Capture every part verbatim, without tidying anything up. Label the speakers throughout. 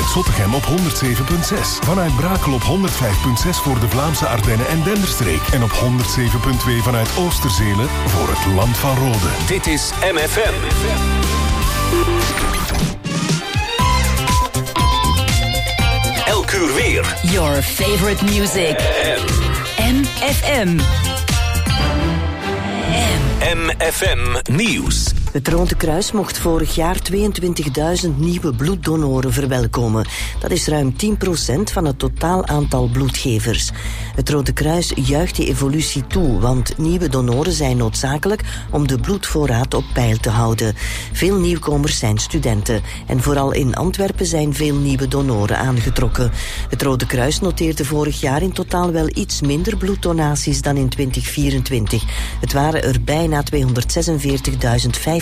Speaker 1: vanuit Zottegem op honderd zeven komma zes. Vanuit Brakel op honderd vijf komma zes voor de Vlaamse Ardennen en Denderstreek. En op honderd zeven komma twee vanuit Oosterzelen voor het Land van Rode.
Speaker 2: Dit is M F M. Elk uur weer.
Speaker 3: Your favorite music. M F M.
Speaker 2: M F M Nieuws.
Speaker 4: Het Rode Kruis mocht vorig jaar tweeëntwintigduizend nieuwe bloeddonoren verwelkomen. Dat is ruim tien procent van het totaal aantal bloedgevers. Het Rode Kruis juicht die evolutie toe, want nieuwe donoren zijn noodzakelijk om de bloedvoorraad op peil te houden. Veel nieuwkomers zijn studenten en vooral in Antwerpen zijn veel nieuwe donoren aangetrokken. Het Rode Kruis noteerde vorig jaar in totaal wel iets minder bloeddonaties dan in twintig vierentwintig. Het waren er bijna tweehonderdzesenveertigduizend vijfhonderd.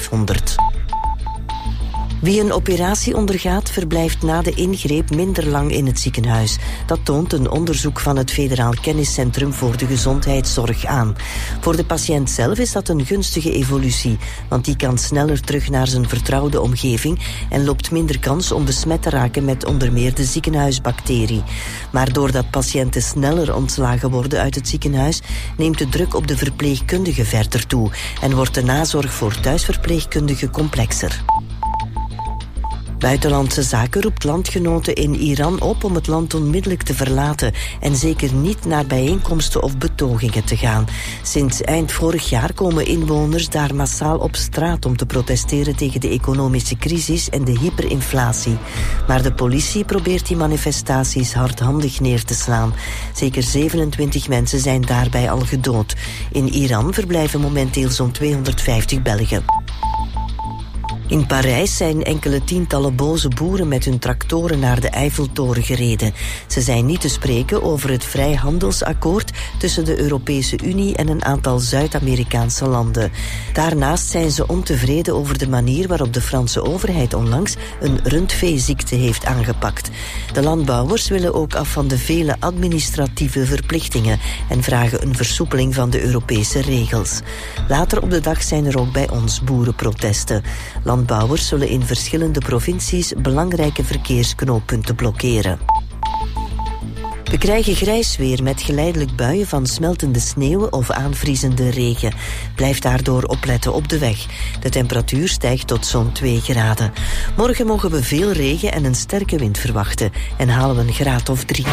Speaker 4: Wie een operatie ondergaat, verblijft na de ingreep minder lang in het ziekenhuis. Dat toont een onderzoek van het Federaal Kenniscentrum voor de Gezondheidszorg aan. Voor de patiënt zelf is dat een gunstige evolutie, want die kan sneller terug naar zijn vertrouwde omgeving en loopt minder kans om besmet te raken met onder meer de ziekenhuisbacterie. Maar doordat patiënten sneller ontslagen worden uit het ziekenhuis, neemt de druk op de verpleegkundige verder toe en wordt de nazorg voor thuisverpleegkundigen complexer. Buitenlandse Zaken roept landgenoten in Iran op om het land onmiddellijk te verlaten en zeker niet naar bijeenkomsten of betogingen te gaan. Sinds eind vorig jaar komen inwoners daar massaal op straat om te protesteren tegen de economische crisis en de hyperinflatie. Maar de politie probeert die manifestaties hardhandig neer te slaan. Zeker zevenentwintig mensen zijn daarbij al gedood. In Iran verblijven momenteel zo'n tweehonderdvijftig Belgen. In Parijs zijn enkele tientallen boze boeren met hun tractoren naar de Eiffeltoren gereden. Ze zijn niet te spreken over het vrijhandelsakkoord tussen de Europese Unie en een aantal Zuid-Amerikaanse landen. Daarnaast zijn ze ontevreden over de manier waarop de Franse overheid onlangs een rundveeziekte heeft aangepakt. De landbouwers willen ook af van de vele administratieve verplichtingen en vragen een versoepeling van de Europese regels. Later op de dag zijn er ook bij ons boerenprotesten. Landbouwers zullen in verschillende provincies belangrijke verkeersknooppunten blokkeren. We krijgen grijs weer met geleidelijk buien van smeltende sneeuw of aanvriezende regen. Blijf daardoor opletten op de weg. De temperatuur stijgt tot zo'n twee graden. Morgen mogen we veel regen en een sterke wind verwachten en halen we een graad of drie.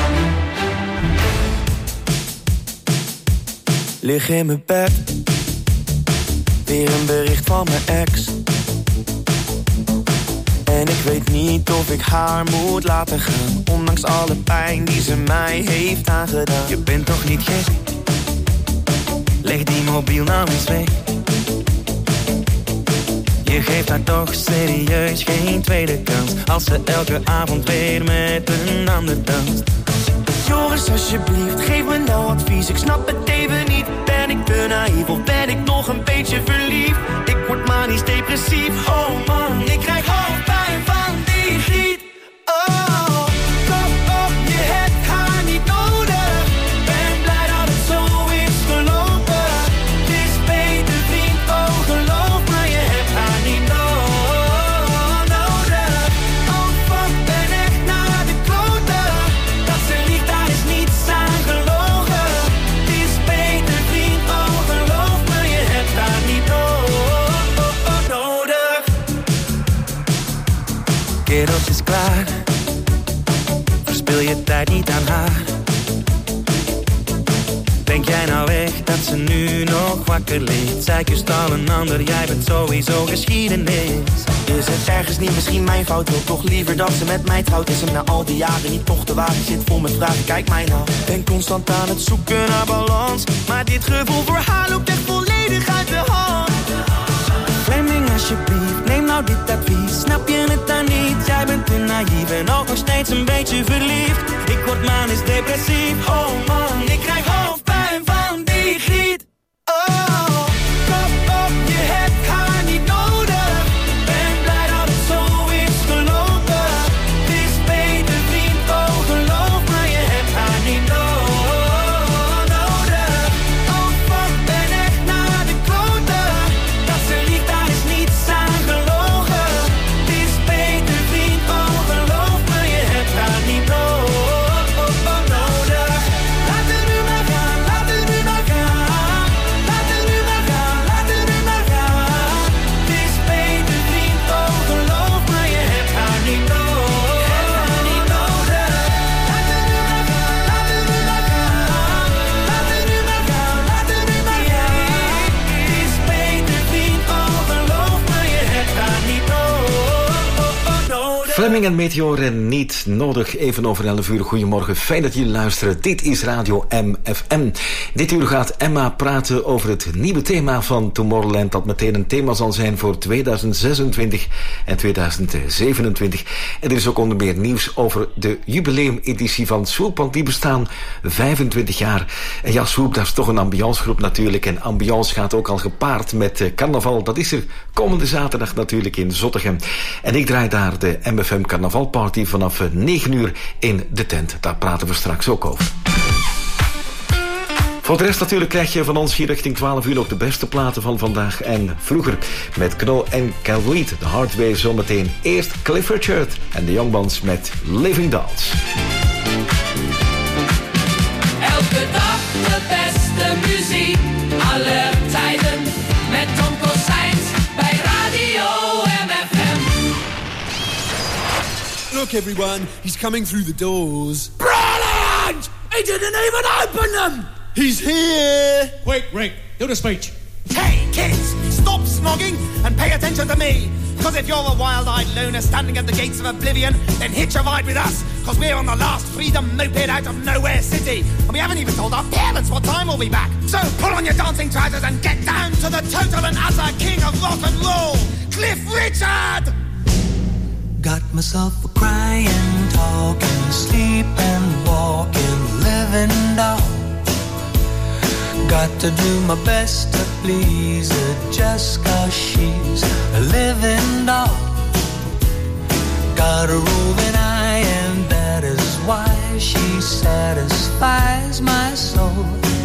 Speaker 5: Lig in mijn bed, weer een bericht van mijn ex. En ik weet niet of ik haar moet laten gaan, ondanks alle pijn die ze mij heeft aangedaan. Je bent toch niet gek? Leg die mobiel nou eens weg. Je geeft haar toch serieus geen tweede kans, als ze elke avond weer met een ander danst. Joris, alsjeblieft, geef me nou advies. Ik snap het even niet. Ben ik te naïef of ben ik nog een beetje verliefd? Ik word manisch depressief. Oh man, ik krijg hoofdpijn van die griet. Oh, kom op, je hebt haar niet nodig. Ben blij dat het zo is gelopen. Het is beter vriend, oh geloof me, je hebt haar niet nodig. Oh fuck, ben echt naar de kloten. Dat ze liegt, daar is niets aan gelogen. Het is beter vriend, oh geloof me, je hebt haar niet nodig. Kerels is klaar, verspil je tijd niet aan haar. Denk jij nou echt dat ze nu nog wakker ligt? Zij kust al een ander, jij bent sowieso geschiedenis. Is het ergens niet misschien mijn fout? Wil toch liever dat ze met mij trouwt? Is hem na al die jaren niet toch te wagen? Zit vol met vragen, kijk mij nou. Ben constant aan het zoeken naar balans, maar dit gevoel voor haar loopt echt volledig uit de hand. Fleming alsjeblieft, neem nou dit advies. Snap je het dan niet? Jij bent te naïef en ook nog steeds een beetje verliefd. Ik word manisch depressief. Oh man, ik krijg hoofdpijn van die griet. Oh, kom op, je hebt haar niet nodig. Ben blij dat het zo is gelopen. Het is beter vriend, oh geloof me, je hebt haar niet nodig. Oh fuck, ben echt naar de kloten. Dat ze liegt, daar is niets aan gelogen. Het is beter vriend, oh geloof me, je hebt
Speaker 6: Fleming en Meteoren niet nodig. Even over elf uur. Goedemorgen. Fijn dat jullie luisteren. Dit is Radio M F M. Dit uur gaat Emma praten over het nieuwe thema van Tomorrowland, dat meteen een thema zal zijn voor tweeduizend zesentwintig en tweeduizend zevenentwintig. En er is ook onder meer nieuws over de jubileumeditie van Swoop, want die bestaan vijfentwintig jaar. En ja, Swoop, dat is toch een ambiancegroep natuurlijk. En ambiance gaat ook al gepaard met carnaval. Dat is er komende zaterdag natuurlijk in Zottegem. En ik draai daar de M F M Carnavalparty vanaf negen uur in de tent. Daar praten we straks ook over. Voor de rest natuurlijk krijg je van ons hier richting twaalf uur ook de beste platen van vandaag en vroeger. Met Kno en Calweed, de Hard Way zometeen. Eerst Cliff Richard en de Youngbands met Living Dolls.
Speaker 7: Elke dag de beste muziek, aller tijden. Met Tom Kossijns bij Radio M F M.
Speaker 8: Look everyone, he's coming through the doors.
Speaker 9: Brilliant! He didn't even open them!
Speaker 8: He's here!
Speaker 9: Quick, Rick, do the speech.
Speaker 10: Hey, kids, stop snogging and pay attention to me. Because if you're a wild-eyed loner standing at the gates of oblivion, then hitch a ride with us. Because we're on the last freedom moped out of Nowhere City. And we haven't even told our parents what time we'll be back. So pull on your dancing trousers and get down to the total and utter king of rock and roll, Cliff Richard!
Speaker 5: Got myself a crying, talking, sleeping, walking, living doll. Got to do my best to please her just cause she's a living doll. Got a roving eye and that is why she satisfies my soul.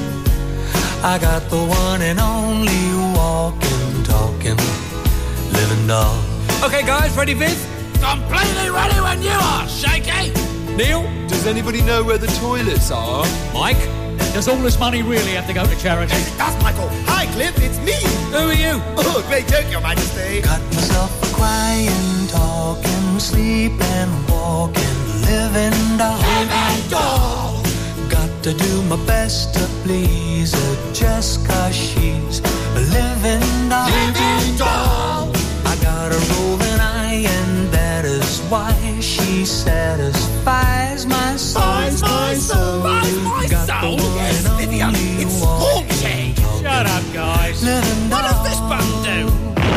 Speaker 5: I got the one and only walking, talking, living doll.
Speaker 9: Okay guys, ready Viv?
Speaker 10: Completely ready when you are, Shaky!
Speaker 9: Neil?
Speaker 8: Does anybody know where the toilets are?
Speaker 9: Mike? Does all this money really have to go to charity?
Speaker 10: Yes, it does, Michael. Hi, Cliff, it's me.
Speaker 9: Who are you?
Speaker 10: Oh, great joke, Your Majesty.
Speaker 5: Got myself a crying, talking, sleeping, walking, living doll.
Speaker 10: Living doll.
Speaker 5: Got to do my best to please her just cause she's a living doll.
Speaker 10: Living doll.
Speaker 5: I got a roving eye and that is why she satisfies my soul.
Speaker 10: Buys my soul. Buys my
Speaker 5: got
Speaker 10: soul.
Speaker 5: The one
Speaker 10: Yes,
Speaker 5: and
Speaker 10: Vivian,
Speaker 5: only
Speaker 10: it's
Speaker 5: walking,
Speaker 10: haunting.
Speaker 9: Shut up, guys.
Speaker 5: living
Speaker 10: What
Speaker 5: doll.
Speaker 10: does this button do?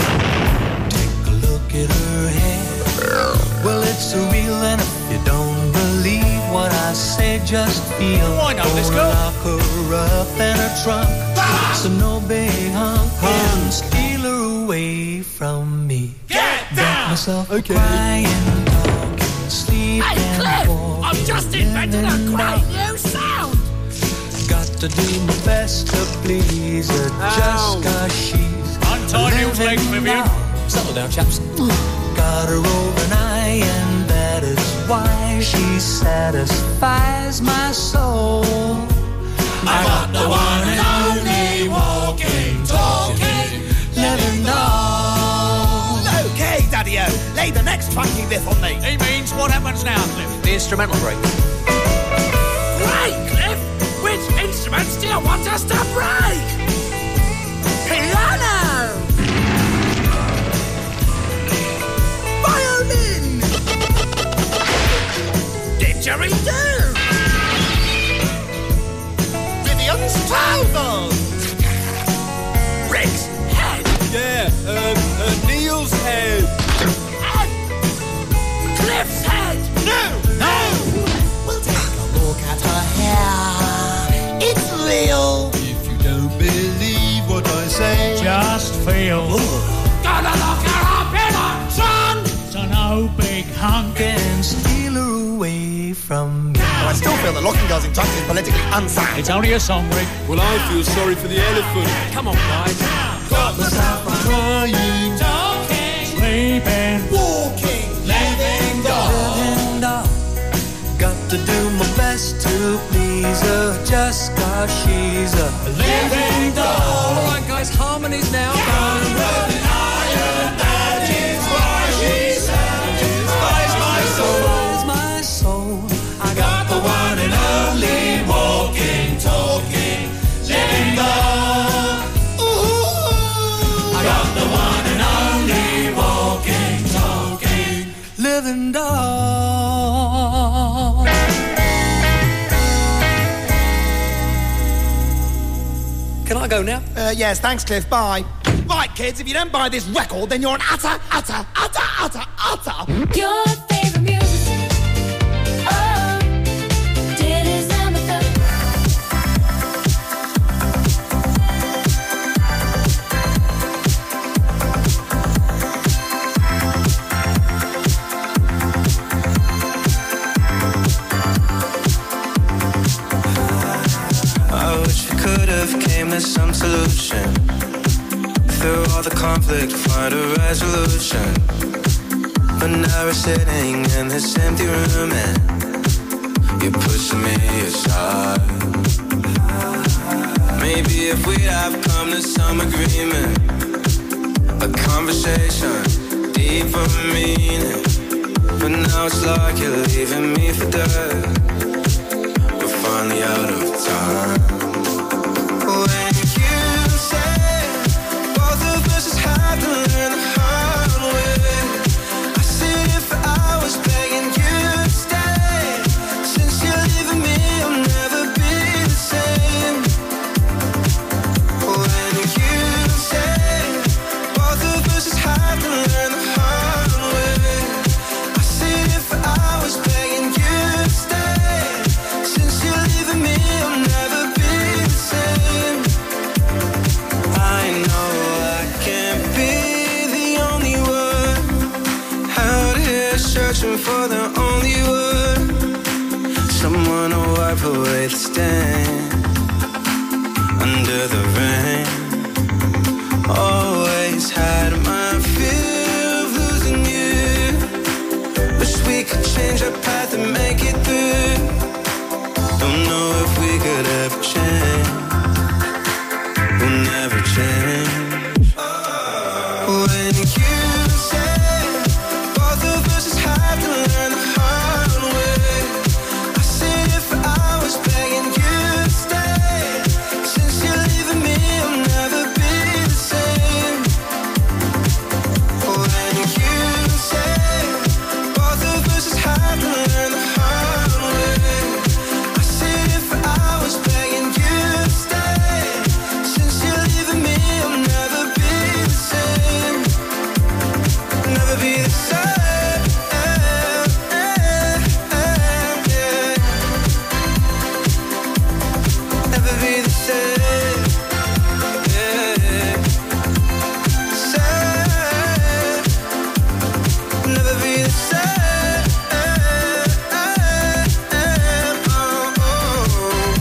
Speaker 5: Take a look at her hair. Well, it's surreal, and if you don't believe what I say, just feel.
Speaker 9: Oh, I know this girl.
Speaker 5: Lock her up in her trunk, so no big hunk can steal her away from me.
Speaker 10: Get down!
Speaker 5: Myself
Speaker 8: Okay.
Speaker 5: crying, talking, sleeping,
Speaker 10: Hey, Cliff,
Speaker 5: walking,
Speaker 10: I've just invented a
Speaker 5: living
Speaker 10: great
Speaker 5: doll.
Speaker 10: new sound.
Speaker 5: Got to do my best to please her just cause she's
Speaker 9: Untie Neil's legs,
Speaker 5: living
Speaker 9: Vivian.
Speaker 5: doll.
Speaker 9: Settle down, chaps.
Speaker 5: Got her over an eye and that is why she satisfies my soul.
Speaker 10: I got the one and only walking, talking, living doll. Okay, Daddy-O, lay the next funky riff on me.
Speaker 9: He means what happens now, Cliff? The instrumental break.
Speaker 10: Great, Cliff! Which instruments do you want us to break? Piano! Violin! Didgeridoo! Vivian's trousers! Rick's head!
Speaker 8: Yeah, um, uh, Neil's head.
Speaker 10: Head! Cliff's head! No! No! We'll take a look at her hair. It's real!
Speaker 8: If you don't believe what I say,
Speaker 9: Just feel.
Speaker 10: Gonna lock her up in a trunk!
Speaker 9: So no big hunk.
Speaker 5: Can steal her away from me.
Speaker 10: I still feel that locking girls in trunks is politically unsound.
Speaker 9: It's only a song, Rick.
Speaker 8: well, I feel sorry for the elephant.
Speaker 9: Come on, guys.
Speaker 10: Got myself a
Speaker 8: Crying,
Speaker 10: talking,
Speaker 9: Sleeping.
Speaker 10: walking, living doll.
Speaker 5: Living doll. Got to do my best to please her just cause she's a
Speaker 10: Living doll.
Speaker 9: All right, guys, harmonies now.
Speaker 10: That is why she satisfies my soul.
Speaker 5: satisfies my soul. I
Speaker 10: Got the one and only walking, talking, living doll. Ooh. I got the one and only walking, talking,
Speaker 11: living doll.
Speaker 9: Can I go now?
Speaker 10: Uh, yes, thanks, Cliff. Bye. Right, kids, if you don't buy this record, then you're an utter, utter, utter, utter, utter.
Speaker 7: Your favorite music. Oh, dit is M F M.
Speaker 5: I wish we could have came to some solution. Through all the conflict, find a resolution. But now we're sitting in this empty room and you're pushing me aside. Maybe if we'd have come to some agreement, a conversation, deeper meaning. But now it's like you're leaving me for dead. We're finally out of time. When you say both of us just have to learn the hard way, I sit here for hours begging you to stay. Since you're leaving me, I'll never be the same. When you say both of us just have to learn the hard way, I sit here for hours begging you to stay. Since you're leaving me, I'll never be the same. I know I can't be the only one out here searching for the only one, someone to wipe away the stain under the rain. Always had my fear of losing you. Wish we could change our path and make it through. Don't know if we could ever change. We'll never change. When you say both of us just have to learn the hard way, I sit here for hours begging you to stay. Since you're leaving me, I'll never be the same. When you say both of us just have to learn the hard way, I sit here for hours begging you to stay. Since you're leaving me, I'll never be the same. Never be the same. Never be the same. Same. Never be the same. Oh, oh.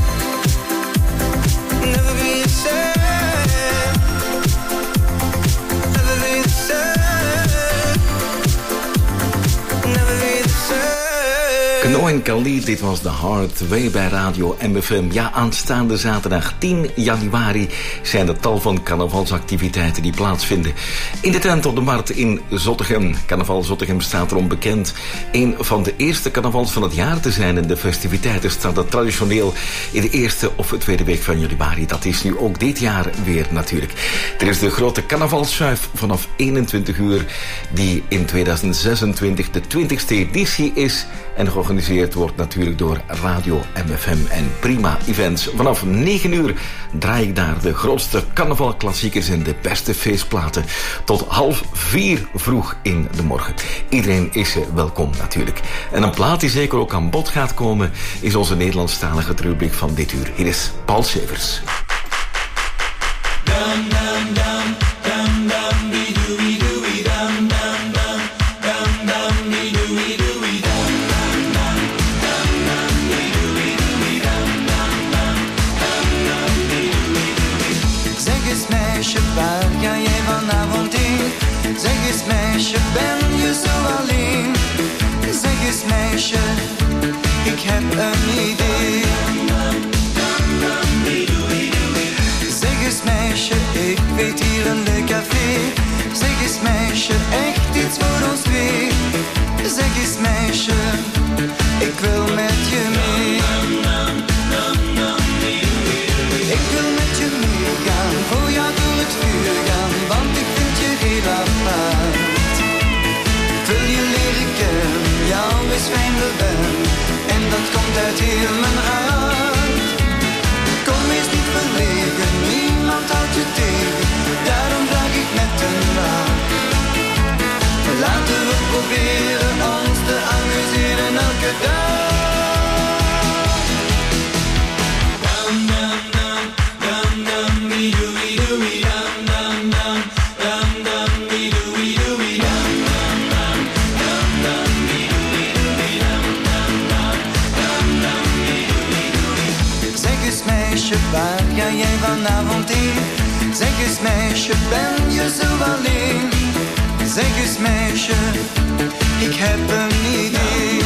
Speaker 5: Never be the same. Never be the same. Never be the same.
Speaker 6: Kano en Khalid, dit was The Hard Way bij Radio M F M. Ja, aanstaande zaterdag tien januari zijn er tal van carnavalsactiviteiten die plaatsvinden. In de tent op de markt in Zottegem. Carnaval Zottegem staat erom bekend een van de eerste carnavals van het jaar te zijn. En de festiviteiten staan er traditioneel in de eerste of de tweede week van januari. Dat is nu ook dit jaar weer natuurlijk. Er is de grote carnavalschuif vanaf eenentwintig uur die in tweeduizend zesentwintig de twintigste editie is. En georganiseerd wordt natuurlijk door Radio M F M en Prima Events. Vanaf negen uur draai ik daar de grootste carnavalklassiekers en de beste feestplaten. Tot half vier vroeg in de morgen. Iedereen is welkom natuurlijk. En een plaat die zeker ook aan bod gaat komen is onze Nederlandstalige rubriek van dit uur. Hier is Paul Severs.
Speaker 7: Dum dum dum dum dum be dooey dooey dum dum dum dum dum be dooey dooey dum dum dum dum dum be dooey dooey dum dum dum dum dum be dooey dooey.
Speaker 11: Zeg eens meisje, waar ga jij vanavond heen? Zeg eens meisje, ben je zo alleen? Zeg eens meisje, ik heb een idee. Zeg eens meisje, ik weet hier een leuk café. Zeg eens meisje, echt iets voor ons twee. Zeg eens meisje, ik wil met je mee. Ik wil met je meegaan, voor jou door het vuur gaan, want ik vind je heel apart. Wil je leren kennen fijn ben. En dat komt uit heel mijn hart. Kom eens niet verlegen, niemand houdt je tegen. Daarom vraag ik met een lach. Laten we proberen ons te amuseren elke dag. Waar ga jij vanavond heen? Zeg eens meisje, ben je zo alleen? Zeg eens meisje, ik heb een idee.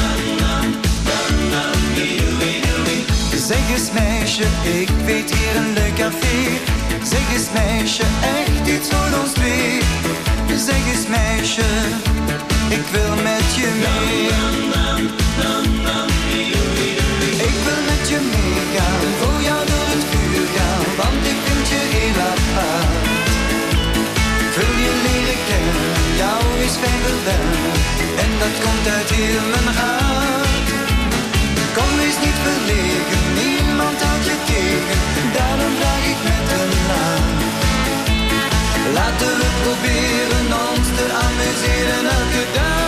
Speaker 11: Zeg eens meisje, ik weet hier een leuk café. Zeg eens meisje, echt iets voor ons twee. Zeg eens meisje, ik wil met je mee. Ik wil met je meegaan, voor jou door het vuur gaan, want ik vind je heel apart. Ik wil je leren kennen, jou is fijn verwennen, en dat komt uit heel mijn hart. Kom eens niet verlegen, niemand houdt je tegen, daarom vraag ik met een lach. Laten we proberen ons te amuseren elke dag.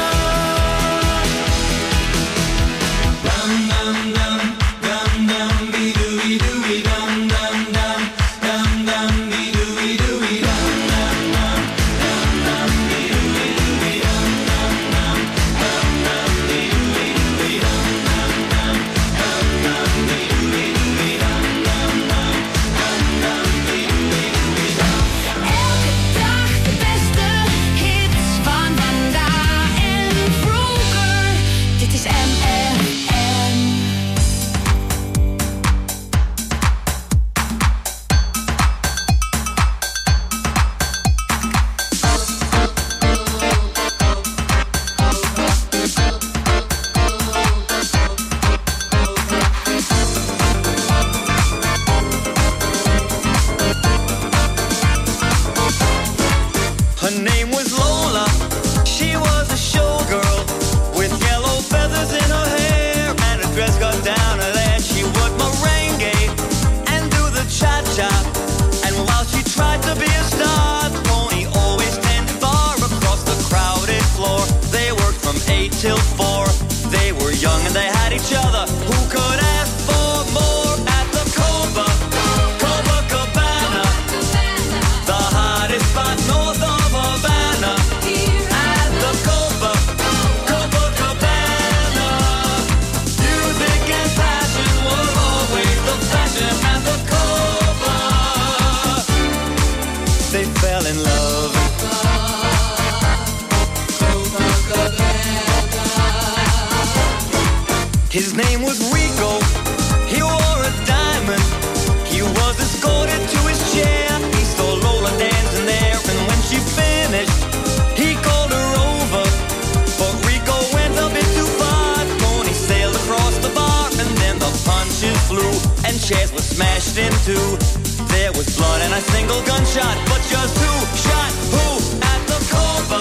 Speaker 12: His name was Rico, he wore a diamond. He was escorted to his chair. He saw Lola dancing there, and when she finished, he called her over. But Rico went a bit too far. Tony sailed across the bar, and then the punches flew, and chairs were smashed in two. There was blood and a single gunshot, but just who shot who at the Copa,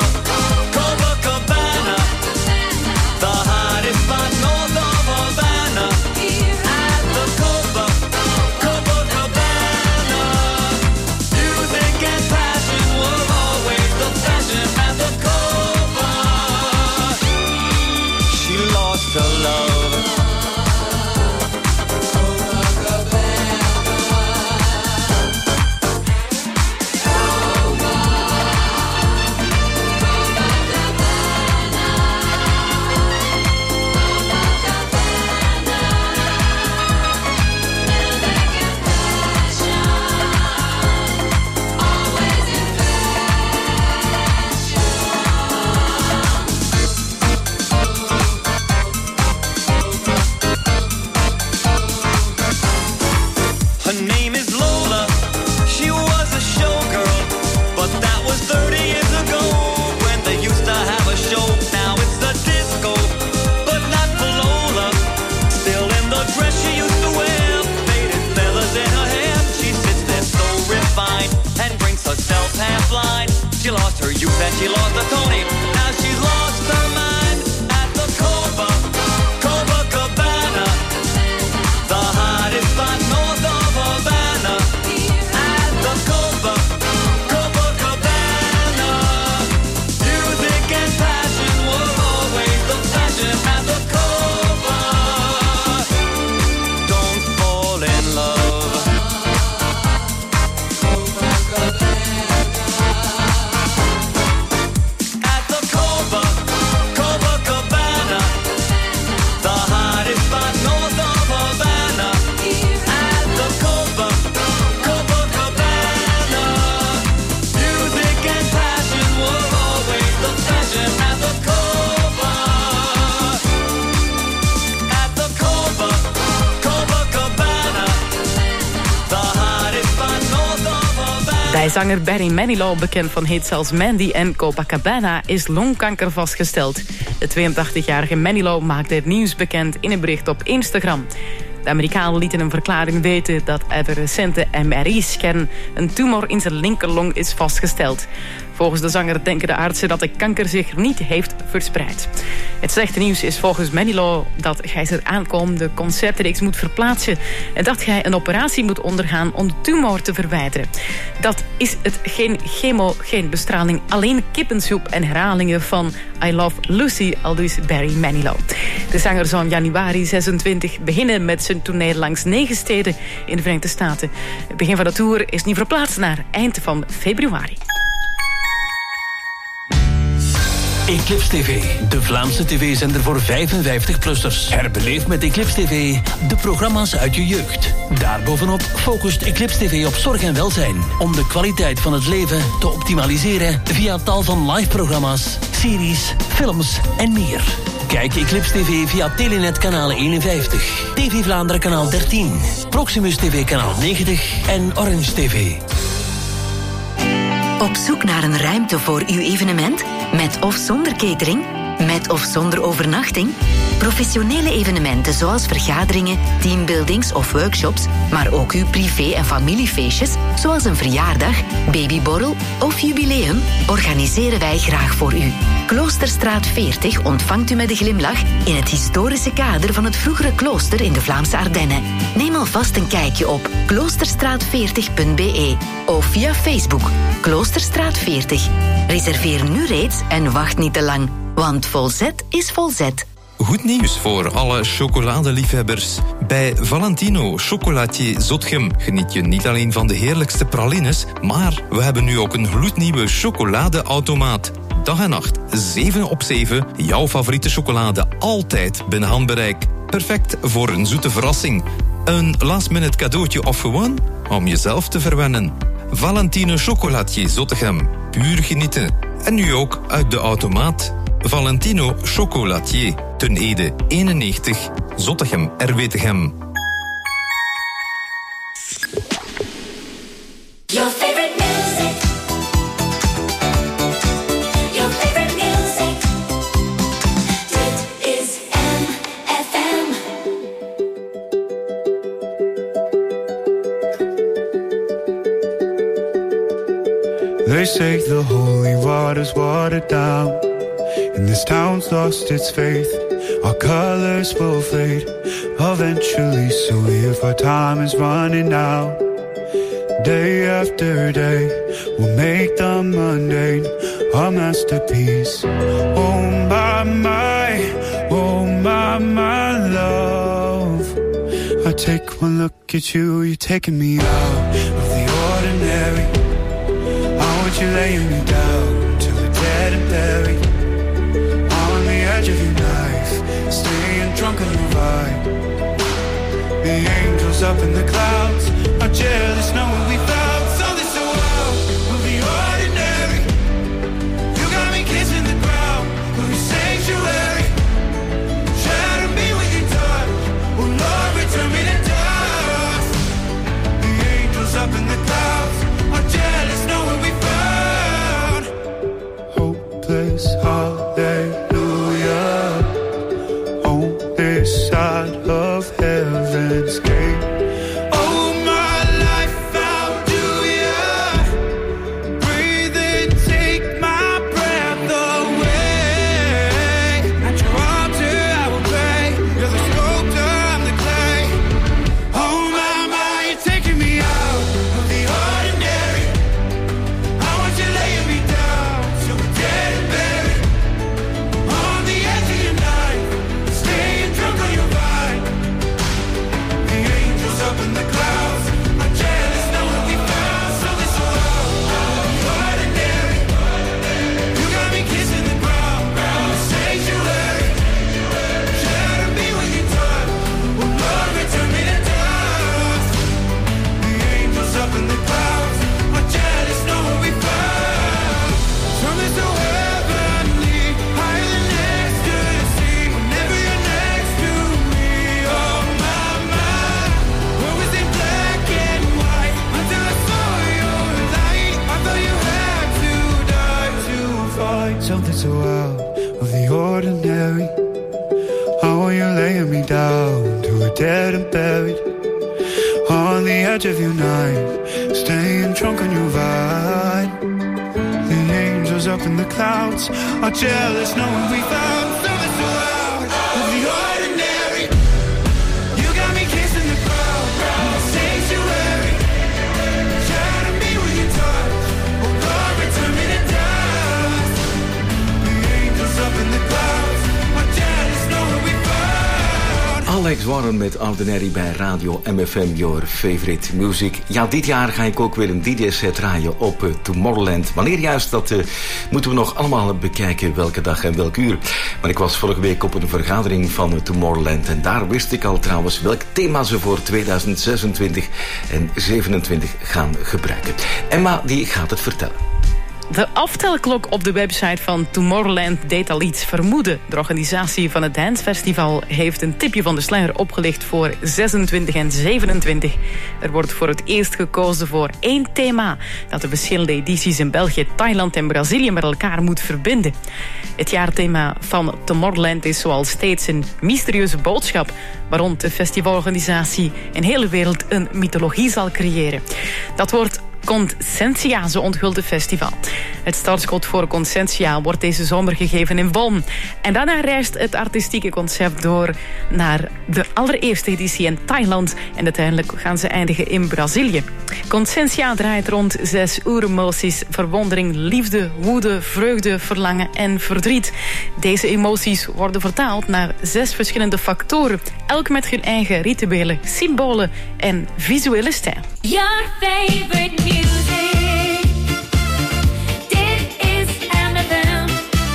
Speaker 12: Copacabana, the hottest spot north of Havana. At the Copa, Copacabana, music and passion were always the fashion at the Copa. She lost her love.
Speaker 13: Bij zanger Barry Manilow, bekend van hits als Mandy en Copacabana, is longkanker vastgesteld. De tweeëntachtigjarige Manilow maakte het nieuws bekend in een bericht op Instagram. De Amerikanen lieten een verklaring weten dat uit een recente M R I-scan een tumor in zijn linkerlong is vastgesteld. Volgens de zanger denken de artsen dat de kanker zich niet heeft verspreid. Het slechte nieuws is volgens Manilow dat hij zijn aankomende concertreeks moet verplaatsen en dat hij een operatie moet ondergaan om de tumor te verwijderen. Dat is het geen chemo, geen bestraling, alleen kippensoep en herhalingen van I Love Lucy, aldus Barry Manilow. De zanger zal in januari zesentwintig beginnen met zijn tournee langs negen steden in de Verenigde Staten. Het begin van de tour is nu verplaatst naar eind van februari.
Speaker 14: Eclipse T V, de Vlaamse tv-zender voor vijfenvijftig-plussers. Herbeleef met Eclipse T V de programma's uit je jeugd. Daarbovenop focust Eclipse T V op zorg en welzijn, om de kwaliteit van het leven te optimaliseren via tal van live-programma's, series, films en meer. Kijk Eclipse T V via Telenet kanaal eenenvijftig, T V Vlaanderen kanaal dertien, Proximus T V kanaal negentig en Orange T V.
Speaker 3: Op zoek naar een ruimte voor uw evenement? Met of zonder catering? Met of zonder overnachting? Professionele evenementen zoals vergaderingen, teambuildings of workshops, maar ook uw privé- en familiefeestjes, zoals een verjaardag, babyborrel of jubileum, organiseren wij graag voor u. Kloosterstraat veertig ontvangt u met een glimlach in het historische kader van het vroegere klooster in de Vlaamse Ardennen. Neem alvast een kijkje op kloosterstraat veertig punt b e of via Facebook Kloosterstraat veertig. Reserveer nu reeds en wacht niet te lang, want Volzet is Volzet.
Speaker 15: Goed nieuws voor alle chocoladeliefhebbers. Bij Valentino Chocolatier Zotgem geniet je niet alleen van de heerlijkste pralines, maar we hebben nu ook een gloednieuwe chocoladeautomaat. Dag en nacht, zeven op zeven, jouw favoriete chocolade altijd binnen handbereik. Perfect voor een zoete verrassing. Een last-minute cadeautje of gewoon om jezelf te verwennen. Valentino Chocolatier Zottegem, puur genieten. En nu ook uit de automaat. Valentino Chocolatier, Ten Ede eenennegentig, Zottegem, R W Tegem.
Speaker 16: Your favorite music. Your favorite music. Dit is M F M.
Speaker 17: They say the holy water's watered down, and this town's lost its faith. Our colors will fade eventually, so if our time is running out, day after day, we'll make the mundane a masterpiece. Oh my, my, oh my, my love. I take one look at you, you're taking me out of the ordinary. I want you laying me down till we're dead and buried, on the edge of your knife, staying drunk on your vibe. The angels up in the clouds are jealous knowing we found something so wild. We'll be ordinary. You got me kissing the ground. We'll be sanctuary. Shadow me with your touch. Oh Lord, return me to dust. The angels up in the clouds are jealous knowing we found hopeless hallelujah on this side of heaven's gate. Oh, my life found me down to a dead and buried on the edge of your night, staying drunk on your vine. The angels up in the clouds are jealous knowing we found something so out of the ordinary. You got me kissing the crowd, sanctuary. Shadow me with your touch, oh Lord, return me to dust. The angels up in the clouds are jealous knowing we found.
Speaker 6: Alex Warren met Ordinary bij Radio M F M, your favorite music. Ja, dit jaar ga ik ook weer een D J-set draaien op uh, Tomorrowland. Wanneer juist, dat uh, moeten we nog allemaal bekijken, welke dag en welk uur. Maar ik was vorige week op een vergadering van uh, Tomorrowland en daar wist ik al trouwens welk thema ze voor tweeduizend zesentwintig en zevenentwintig gaan gebruiken. Emma, die gaat het vertellen.
Speaker 13: De aftelklok op de website van Tomorrowland deed al iets vermoeden. De organisatie van het dancefestival heeft een tipje van de sluier opgelicht voor zesentwintig en zevenentwintig. Er wordt voor het eerst gekozen voor één thema dat de verschillende edities in België, Thailand en Brazilië met elkaar moet verbinden. Het jaarthema van Tomorrowland is zoals steeds een mysterieuze boodschap waarom de festivalorganisatie in hele wereld een mythologie zal creëren. Dat wordt Consentia, zo onthult het festival. Het startschot voor Consentia wordt deze zomer gegeven in Bonn. En daarna reist het artistieke concept door naar de allereerste editie in Thailand. En uiteindelijk gaan ze eindigen in Brazilië. Consentia draait rond zes oeremoties: verwondering, liefde, woede, vreugde, verlangen en verdriet. Deze emoties worden vertaald naar zes verschillende factoren, elk met hun eigen rituelen, symbolen en visuele stijl.
Speaker 16: Your favorite music. Dit is M F M.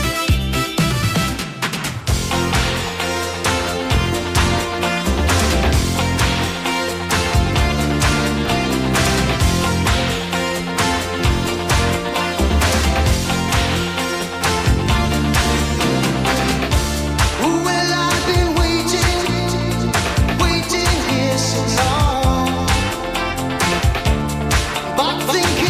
Speaker 11: Well, I've been waiting, waiting here so long, but thinking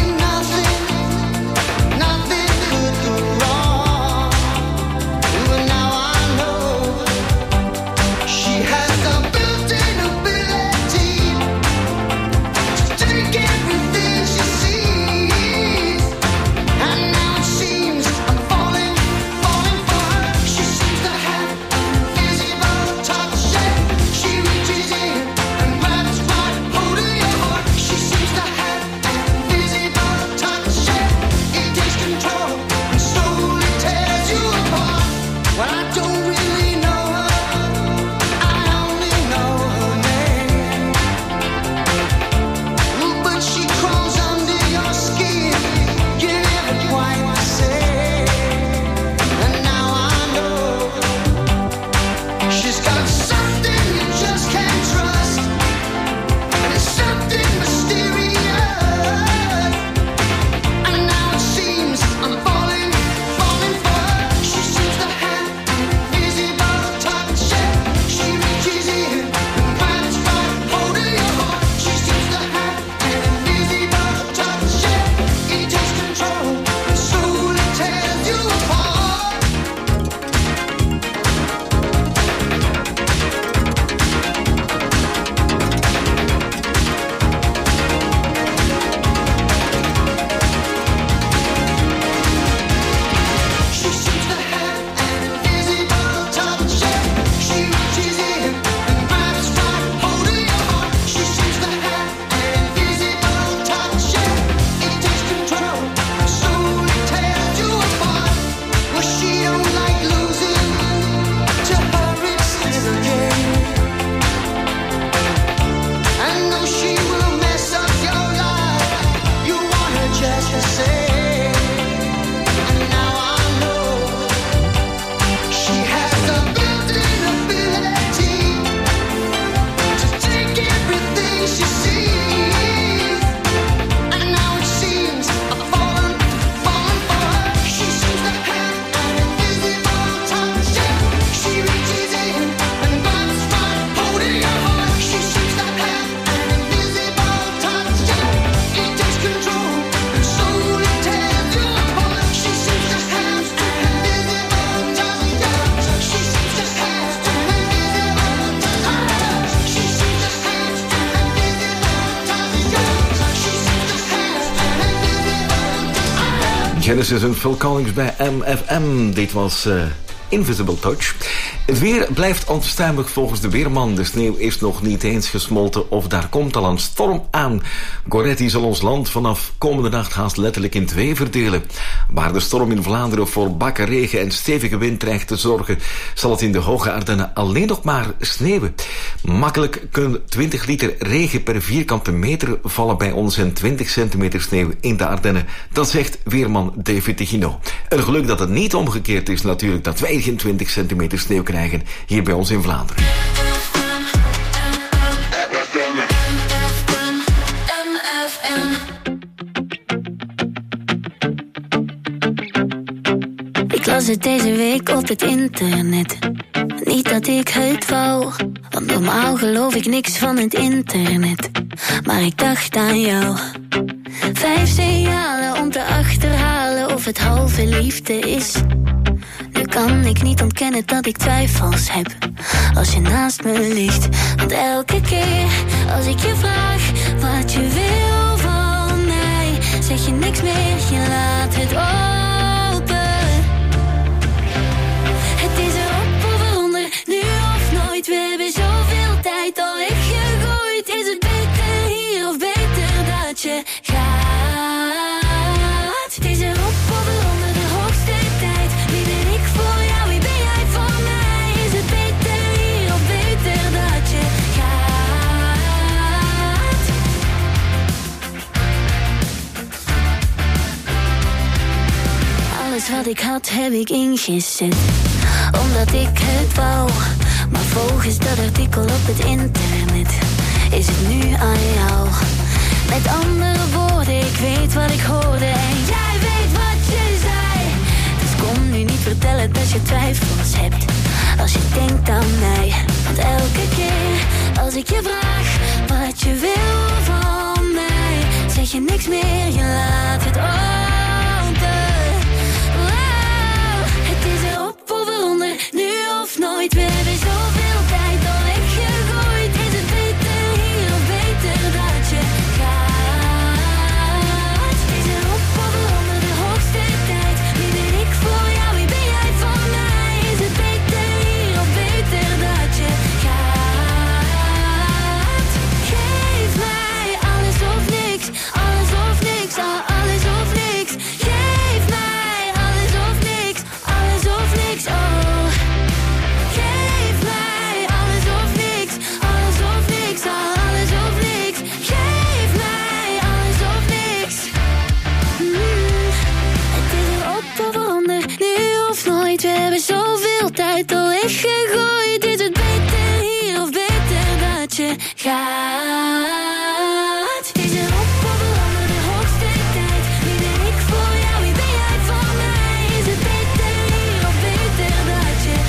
Speaker 6: Genesis en Phil Collins bij M F M. Dit was uh, Invisible Touch. Het weer blijft onstuimig volgens de weerman. De sneeuw is nog niet eens gesmolten of daar komt al een storm aan. Goretti zal ons land vanaf komende nacht haast letterlijk in twee verdelen. Waar de storm in Vlaanderen voor bakken regen en stevige wind dreigt te zorgen, zal het in de Hoge Ardennen alleen nog maar sneeuwen. Makkelijk kunnen twintig liter regen per vierkante meter vallen bij ons en twintig centimeter sneeuw in de Ardennen. Dat zegt weerman David de Gino. Een geluk dat het niet omgekeerd is natuurlijk, dat wij geen twintig centimeter sneeuw krijgen hier bij ons in Vlaanderen.
Speaker 18: Ik las het deze week op het internet. Niet dat ik het wou, want normaal geloof ik niks van het internet. Maar ik dacht aan jou. Vijf signalen om te achterhalen of het halve liefde is. Nu kan ik niet ontkennen dat ik twijfels heb als je naast me ligt. Want elke keer als ik je vraag wat je wil van mij, zeg je niks meer, je laat het open. Het is erop of eronder, nu of nooit. We hebben zoveel tijd al weggegooid. Is het beter hier of beter dat je gaat? Het is erop of eronder, de hoogste tijd. Wie ben ik voor jou, wie ben jij voor mij? Is het beter hier of beter dat je gaat? Alles wat ik had heb ik ingezet, omdat ik het wou. Maar volgens dat artikel op het internet is het nu aan jou. Met andere woorden, ik weet wat ik hoorde en jij weet wat je zei. Dus kom nu niet vertellen dat je twijfels hebt als je denkt aan mij. Want elke keer als ik je vraag wat je wil van mij, zeg je niks meer, je laat het open. Wow, het is erop of eronder, nu of nooit. We hebben zoveel tijd al weggegooid. Is het beter hier of beter dat je gaat? Het is erop of eronder, de hoogste tijd. Wie ben ik voor jou, wie ben jij voor mij? Is het beter hier of beter dat je gaat? Geef mij alles of niks, alles of niks, al alles of niks. Geef mij alles of niks, alles of niks, oh. Geef mij alles of niks, alles of niks, al alles of niks. Geef mij alles of niks. Mm. Het is erop of eronder, nu of nooit. We hebben zoveel tijd al weggegooid. Is het beter hier of beter dat je gaat? Het is erop of eronder, de hoogste tijd. Wie ben ik voor jou, wie ben jij voor mij? Is het beter hier of beter dat je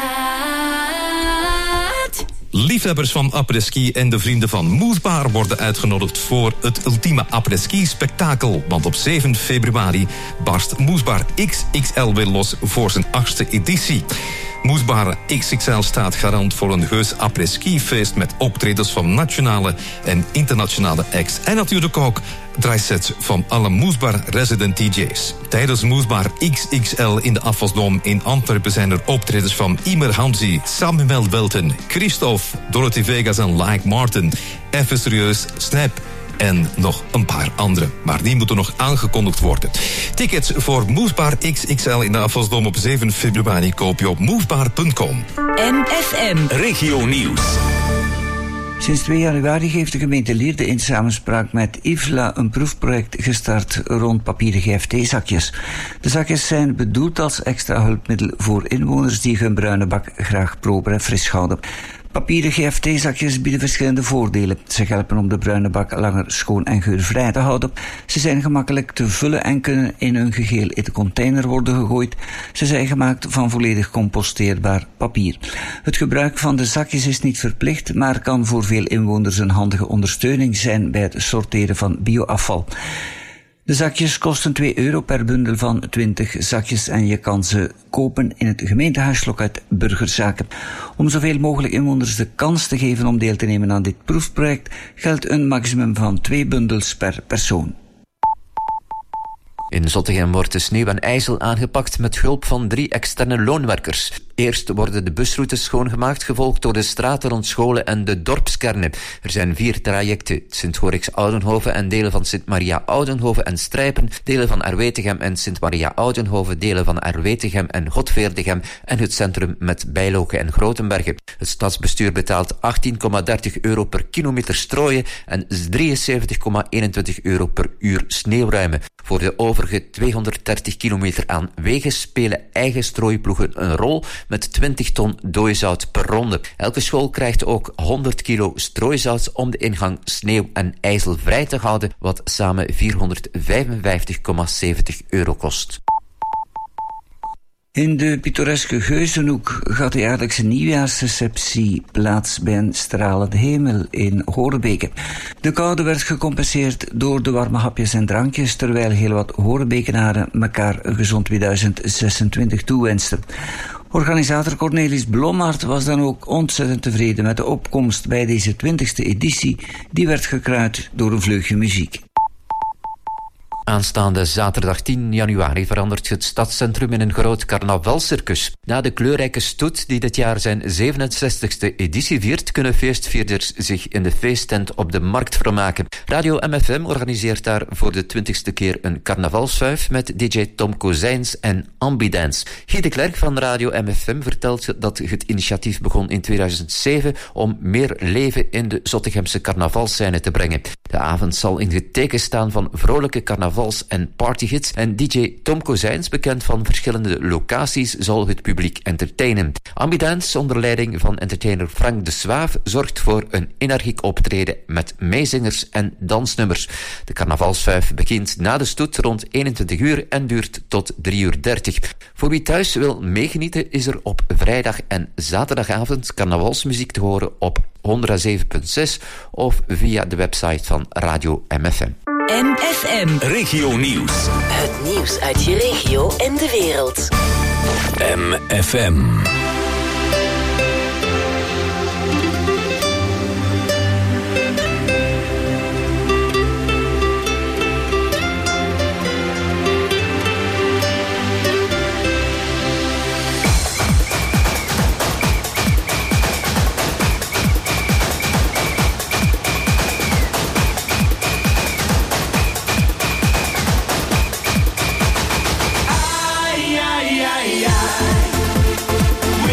Speaker 18: gaat?
Speaker 15: Liefhebbers van après-ski en de vrienden van Moesbaar worden uitgenodigd voor het ultieme après-ski-spektakel. Want op zeven februari barst Moesbaar X X L weer los voor zijn achtste editie. Moesbaar X X L staat garant voor een heus après-ski-feest met optredens van nationale en internationale acts. En natuurlijk ook draaisets van alle Moesbaar resident D J's. Tijdens Moesbaar X X L in de Afvalsdom in Antwerpen zijn er optredens van Imer Hamzi, Samuel Welten, Christophe, Dorothy Vegas en Like Martin, Even Serieus, Snap en nog een paar andere. Maar die moeten nog aangekondigd worden. Tickets voor Moesbaar X X L in de Afvalsdom op zeven februari koop je op moesbaar punt com.
Speaker 2: M F M Regio Nieuws.
Speaker 19: Sinds twee januari heeft de gemeente Lierde in samenspraak met I V L A een proefproject gestart rond papieren G F T-zakjes. De zakjes zijn bedoeld als extra hulpmiddel voor inwoners die hun bruine bak graag proper en fris houden. Papieren G F T-zakjes bieden verschillende voordelen. Ze helpen om de bruine bak langer schoon en geurvrij te houden. Ze zijn gemakkelijk te vullen en kunnen in hun geheel in de container worden gegooid. Ze zijn gemaakt van volledig composteerbaar papier. Het gebruik van de zakjes is niet verplicht, maar kan voor veel inwoners een handige ondersteuning zijn bij het sorteren van bioafval. De zakjes kosten twee euro per bundel van twintig zakjes en je kan ze kopen in het gemeentehuisloket Burgerzaken. Om zoveel mogelijk inwoners de kans te geven om deel te nemen aan dit proefproject geldt een maximum van twee bundels per persoon.
Speaker 20: In Zottegem wordt de sneeuw en ijzel aangepakt met hulp van drie externe loonwerkers. Eerst worden de busroutes schoongemaakt, gevolgd door de straten rond scholen en de dorpskernen. Er zijn vier trajecten: Sint-Gorix-Oudenhoven en delen van Sint-Maria-Oudenhoven en Strijpen, delen van Erwetegem en Sint-Maria-Oudenhoven, delen van Erwetegem en Godveerdegem en het centrum met Bijloken en Grotenbergen. Het stadsbestuur betaalt achttien komma dertig euro per kilometer strooien en drieënzeventig komma eenentwintig euro per uur sneeuwruimen. Voor de overige tweehonderddertig kilometer aan wegen spelen eigen strooiploegen een rol met twintig ton dooizout per ronde. Elke school krijgt ook honderd kilo strooizout om de ingang sneeuw en ijzel vrij te houden, wat samen vierhonderdvijfenvijftig komma zeventig euro kost.
Speaker 19: In de pittoreske Geuzenhoek gaat de jaarlijkse nieuwjaarsreceptie plaats bij een stralende hemel in Horebeke. De koude werd gecompenseerd door de warme hapjes en drankjes, terwijl heel wat Horebekenaren elkaar een gezond tweeduizend zesentwintig toewensten. Organisator Cornelis Blommaert was dan ook ontzettend tevreden met de opkomst bij deze twintigste editie, die werd gekruid door een vleugje muziek.
Speaker 20: Aanstaande zaterdag tien januari verandert het stadscentrum in een groot carnavalcircus. Na de kleurrijke stoet die dit jaar zijn zevenenzestigste editie viert, kunnen feestvierders zich in de feesttent op de markt vermaken. Radio M F M organiseert daar voor de twintigste keer een carnavalsvuif met D J Tom Kozijns en Ambidance. Guy de Klerk van Radio M F M vertelt dat het initiatief begon in tweeduizend zeven om meer leven in de Zottegemse carnavalscène te brengen. De avond zal in het teken staan van vrolijke carnavals- en partyhits en D J Tom Kozijns, bekend van verschillende locaties, zal het publiek entertainen. Ambidance, onder leiding van entertainer Frank de Swaaf, zorgt voor een energiek optreden met meezingers en dansnummers. De carnavalsvuif begint na de stoet rond eenentwintig uur en duurt tot drie uur dertig. Voor wie thuis wil meegenieten is er op vrijdag en zaterdagavond carnavalsmuziek te horen op honderdzeven komma zes of via de website van Radio M F M.
Speaker 2: M F M Regio Nieuws.
Speaker 3: Het nieuws uit je regio en de wereld.
Speaker 2: M F M.
Speaker 7: Ay, ay, ay, ay.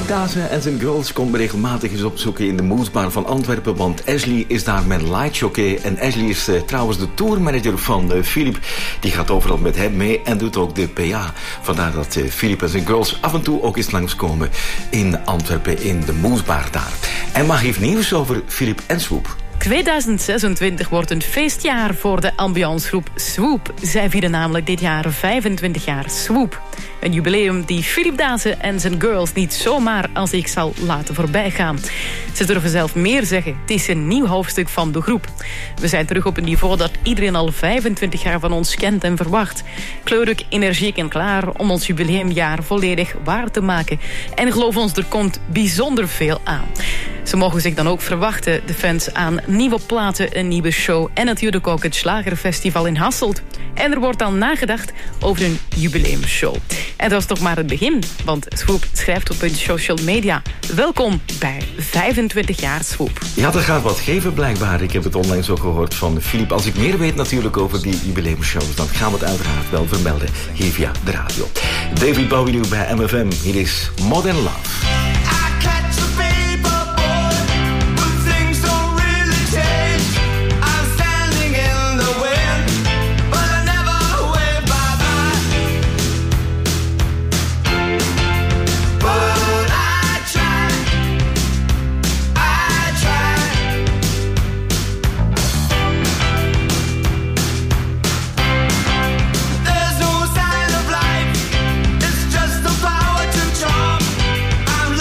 Speaker 6: Dazen en zijn girls komt me regelmatig eens opzoeken in de Moesbar van Antwerpen, want Ashley is daar met lightjockey. En Ashley is uh, trouwens de tourmanager van uh, Philip. Die gaat overal met hem mee en doet ook de P A. Vandaar dat uh, Philip en zijn girls af en toe ook eens langskomen in Antwerpen in de Moesbar daar. En mag heeft nieuws over Philip en Swoop.
Speaker 13: tweeduizend zesentwintig wordt een feestjaar voor de ambiancegroep Swoop. Zij vieren namelijk dit jaar vijfentwintig jaar Swoop. Een jubileum die Philip Dazen en zijn girls niet zomaar als ik zal laten voorbijgaan. Ze durven zelf meer zeggen. Het is een nieuw hoofdstuk van de groep. We zijn terug op een niveau dat iedereen al vijfentwintig jaar van ons kent en verwacht. Kleurig, energiek en klaar om ons jubileumjaar volledig waar te maken. En geloof ons, er komt bijzonder veel aan. Ze mogen zich dan ook verwachten, de fans, aan nieuwe platen, een nieuwe show en natuurlijk ook het Slagerfestival in Hasselt. En er wordt dan nagedacht over een jubileumshow. En dat is toch maar het begin, want Swoop schrijft op hun social media: welkom bij vijfentwintig jaar Swoop.
Speaker 6: Ja, dat gaat wat geven blijkbaar. Ik heb het online zo gehoord van Philip. Als ik meer weet natuurlijk over die jubileumshows, dan gaan we het uiteraard wel vermelden hier via de radio. David Bowie nu bij M F M. Hier is Modern Love.
Speaker 7: There's no sign of life, it's just the power to charm. I'm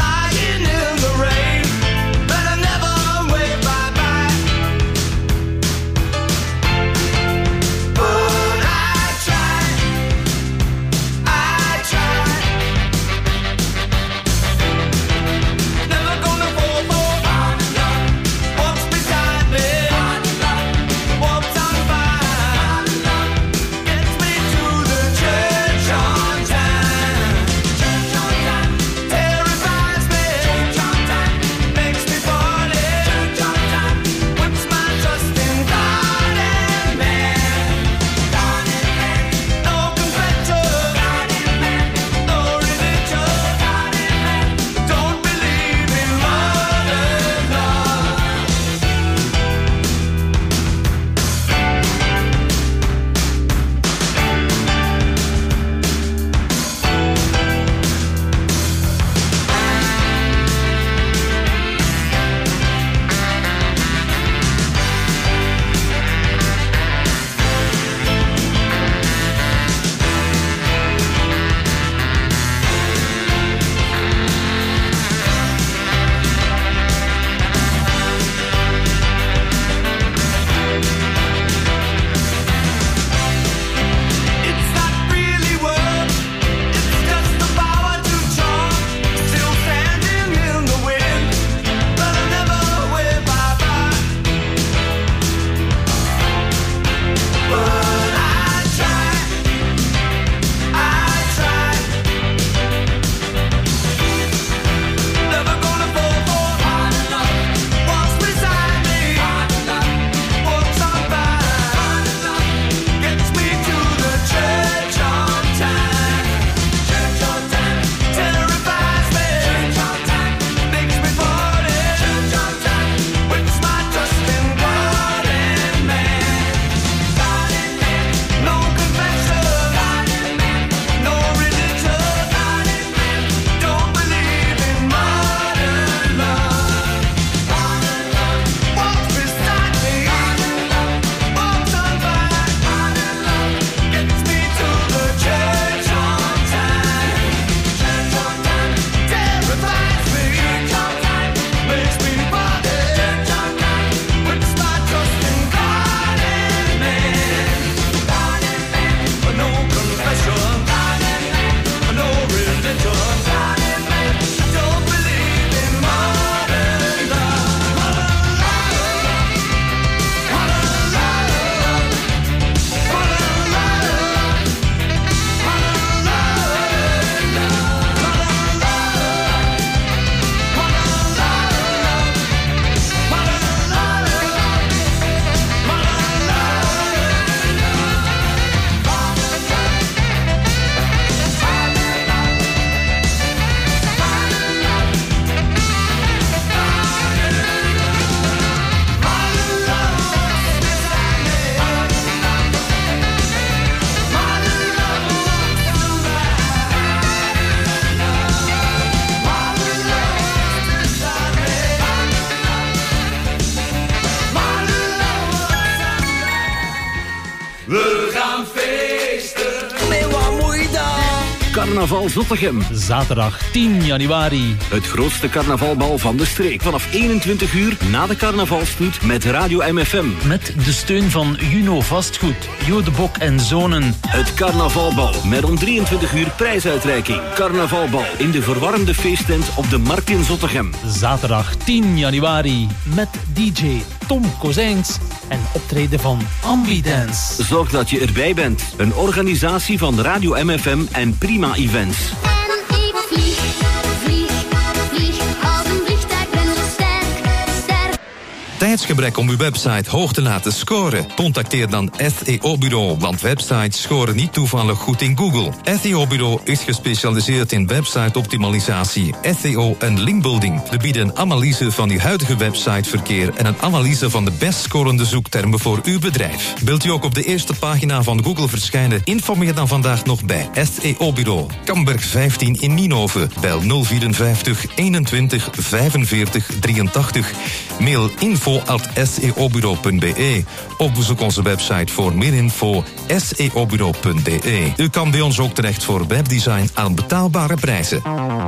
Speaker 7: We gaan feesten.
Speaker 14: Met wat moet je dan? Carnaval Zottegem. Zaterdag tien januari. Het grootste carnavalbal van de streek. Vanaf eenentwintig uur na de carnavalstoet met Radio M F M. Met de steun van Juno Vastgoed, Jo de Bok en Zonen. Het carnavalbal met om drieëntwintig uur prijsuitreiking. Carnavalbal in de verwarmde feesttent op de Markt in Zottegem. Zaterdag tien januari met D J Tom Kozijns en optreden van Ambidance. Zorg dat je erbij bent. Een organisatie van Radio M F M en Prima Events.
Speaker 16: En ik vlieg, vlieg, vlieg als een vliegtuig, ben zo sterk, sterk.
Speaker 15: Tijdsgebrek om uw website hoog te laten scoren? Contacteer dan S E O-bureau, want websites scoren niet toevallig goed in Google. S E O-bureau is gespecialiseerd in website-optimalisatie, S E O en linkbuilding. We bieden een analyse van uw huidige websiteverkeer en een analyse van de best scorende zoektermen voor uw bedrijf. Wilt u ook op de eerste pagina van Google verschijnen? Informeer dan vandaag nog bij S E O-bureau. Kamberg vijftien in Nienhoven. Bel nul vierenvijftig eenentwintig vijfenveertig drieëntachtig. Mail info at s e o bureau punt b e of bezoek onze website voor meer info s e o bureau punt b e. U kan bij ons ook terecht voor webdesign aan betaalbare prijzen.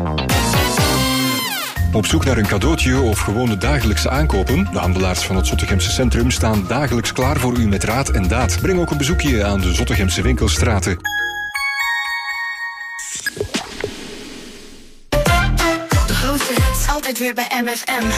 Speaker 21: Op zoek naar een cadeautje of gewone dagelijkse aankopen? De handelaars van het Zottegemse centrum staan dagelijks klaar voor u met raad en daad. Breng ook een bezoekje aan de Zottegemse winkelstraten.
Speaker 16: De grootste hits altijd weer bij M F M.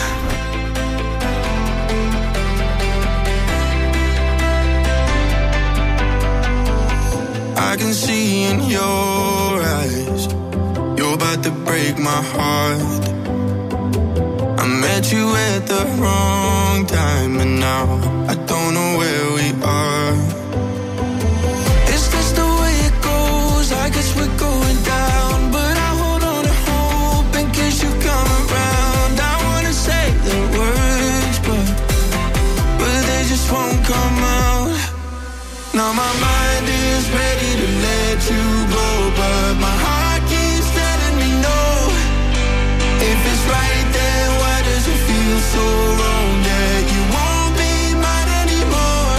Speaker 22: I can see in your eyes you're about to break my heart. I met you at the wrong time and now I don't know where we are. Is this the way it goes? I guess we're going down, but I hold on to hope in case you come around. I wanna say the words, but but they just won't come out. Now my mind is ready to let you go, but my heart keeps telling me no. If it's right, then why does it feel so wrong that you won't be mine anymore?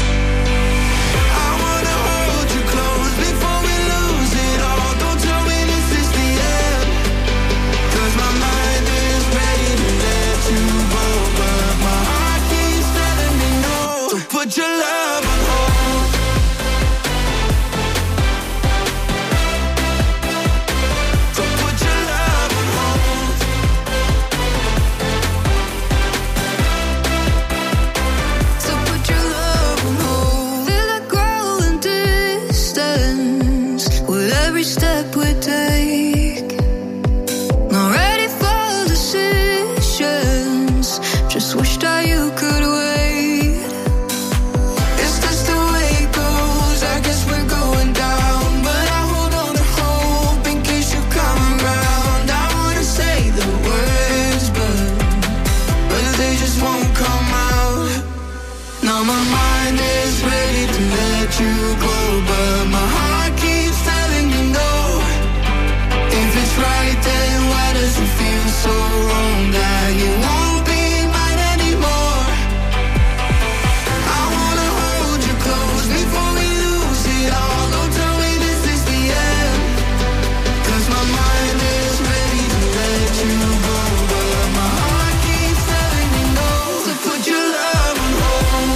Speaker 22: I wanna hold you close before we lose it all. Don't tell me this is the end, 'cause my mind is ready to let you go, but my heart keeps telling me no. So put your love on hold.
Speaker 16: Step we take, not ready for decisions. Just wish that you could wait. Is this the way it goes? I guess we're going down, but I hold on to hope in case you come around. I wanna say the words, but but they just won't come out. Now my mind is ready to let you go, but my heart keeps telling me no. If it's right, then why does it feel so wrong that you won't be mine anymore? I wanna hold you close before we lose it all. Don't tell me this is the end, 'cause my mind is ready to let you go, but my heart keeps telling me no. So put your love on hold.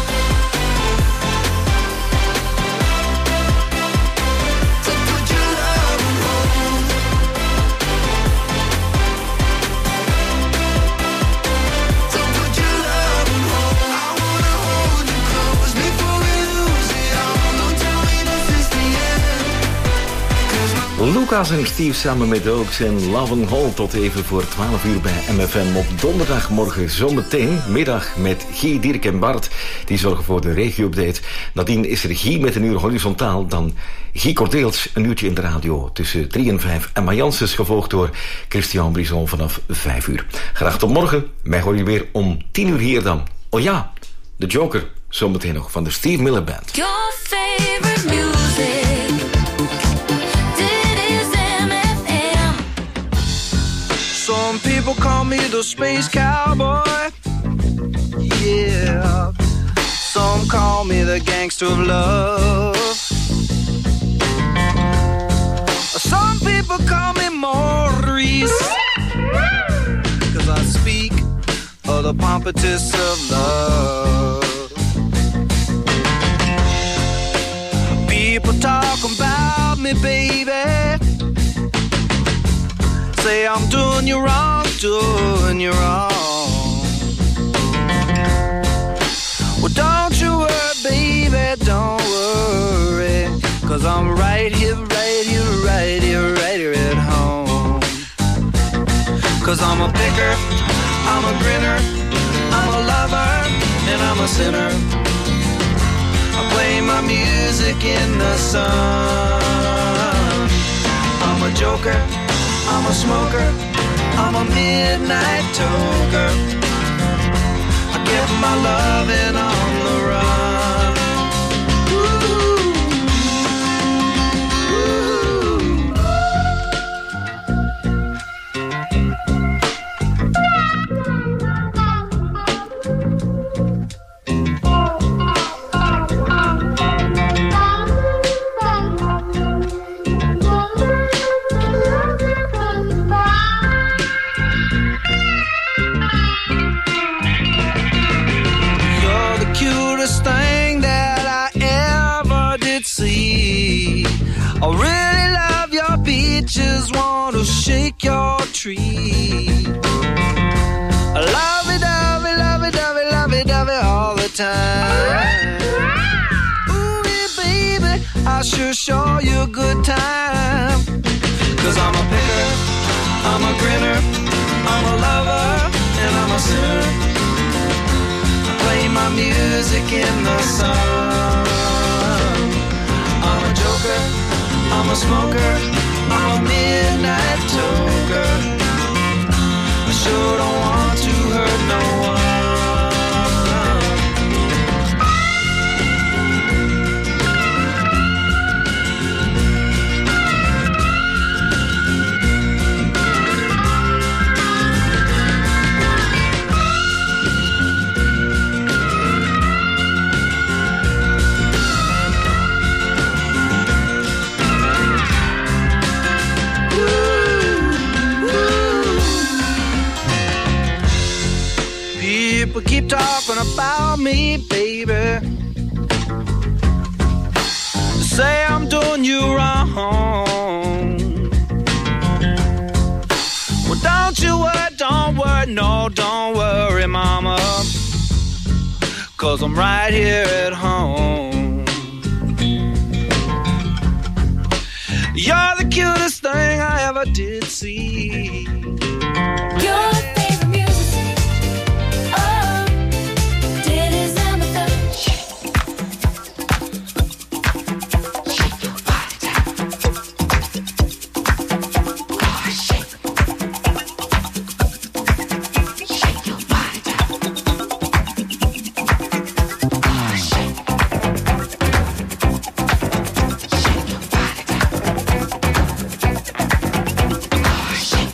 Speaker 6: Lucas en Steve samen met Oaks en Love and Hall tot even voor twaalf uur bij M F M op donderdagmorgen. Zometeen middag met Guy, Dirk en Bart. Die zorgen voor de regio-update. Nadien is er Guy met een uur horizontaal. Dan Guy Cordeels een uurtje in de radio tussen drie en vijf. En Majanses gevolgd door Christian Brison vanaf vijf uur. Graag tot morgen. Mij hoor je weer om tien uur hier dan. Oh ja, de Joker. Zometeen nog van de Steve Miller Band.
Speaker 16: Your favorite music.
Speaker 23: Some people call me the space cowboy. Yeah. Some call me the gangster of love. Some people call me Maurice, 'cause I speak of the pompatus of love. People talk about me, baby, say I'm doing you wrong, doing you wrong. Well, don't you worry, baby, don't worry, 'cause I'm right here, right here, right here, right here at home. 'Cause I'm a picker, I'm a grinner, I'm a lover, and I'm a sinner. I play my music in the sun. I'm a joker, I'm a smoker, I'm a midnight toker. I get my loving on the run. I really love your beaches, want to shake your tree. I love it, love it, love it, love it, love it, love it all the time. Ooh, yeah, baby, I sure show you a good time. 'Cause I'm a picker, I'm a grinner, I'm a lover, and I'm a sinner. I play my music in the sun. I'm a joker, I'm a smoker, I'm a midnight toker. I sure don't want to hurt no one. People keep talking about me, baby. Say I'm doing you wrong. Well, don't you worry, don't worry, no, don't worry, mama. 'Cause I'm right here at home. You're the cutest thing I ever did see.
Speaker 16: Your favorite music. Oh, dit is number thirty. Shake your body down. Oh, shake. Shake your body down. Oh, shake. Shake your body down. Oh, shake.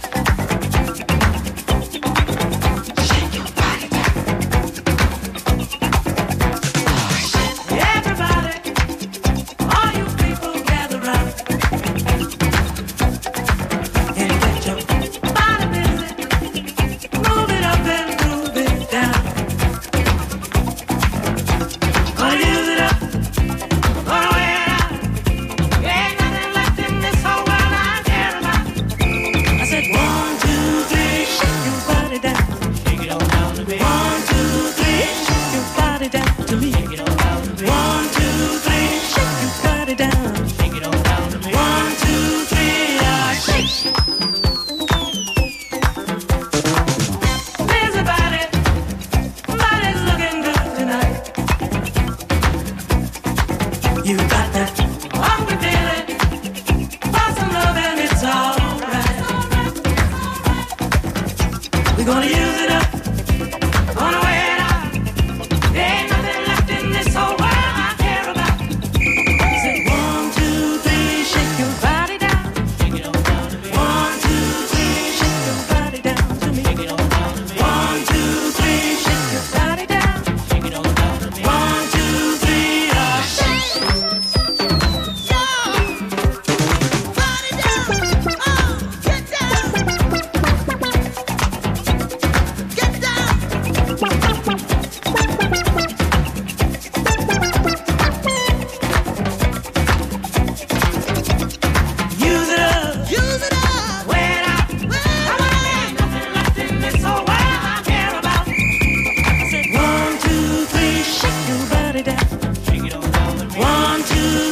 Speaker 1: We're gonna use it up, gonna wear it out. There ain't nothing left in this whole world I care about. Say one, two, three, shake your body down. Shake it on down to me. One, two, three, shake your body down to me. Shake it on down to me. One, two, three, shake your body down. Shake it on down to me. One, two, two,